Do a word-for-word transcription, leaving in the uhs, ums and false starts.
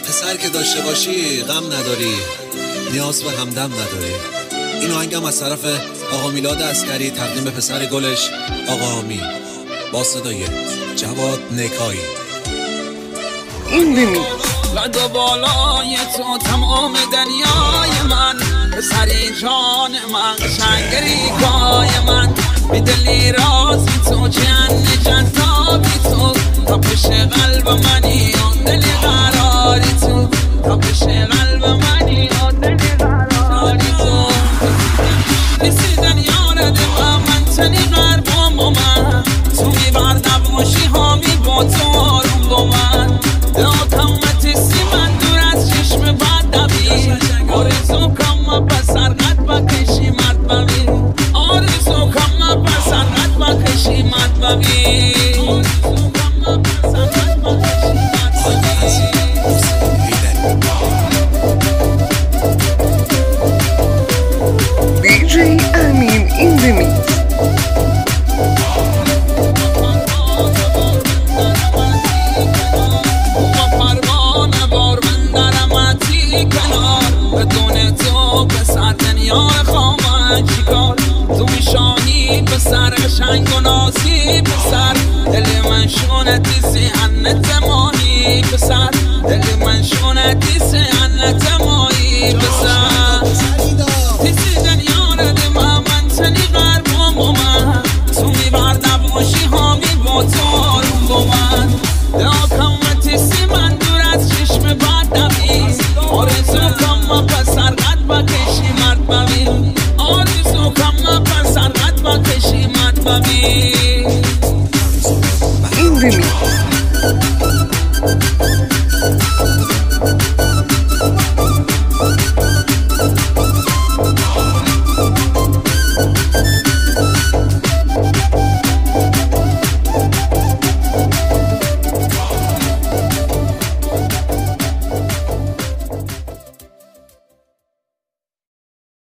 پسر که داشته باشی غم نداری، نیاز به همدم نداری. این آهنگم از طرف آقا میلاد عسکری تقدیم به پسر گلش آقا آمی با صدای جواد نکایی. این ببین قد و بالای تو تمام دنیای من، پسری جان من، قشنگری کای من، بی دلی رازی تو، جن جذابی تو، تپش قلب منی و دلی قراری تو، تپش قلب منی و دلی قراری تو. رسیدن یارد با من تنی قربم با من، تو میبر نباشی هامی با تو آروم با من. داتمتی سی من دور از چشم بد نبی، آرزو کم پسر قد بکشی مد ببی، آرزو کم پسر قد بکشی مد ببی. دی جی امین این بمیت. بدون تو پسر دنیا خواهم چیکار، تو میشانی پسر قشنگ و نازی پسر، دل من شونتی سیحنت ماهی پسر، دل من شونتی سیحنت ماهی پسر.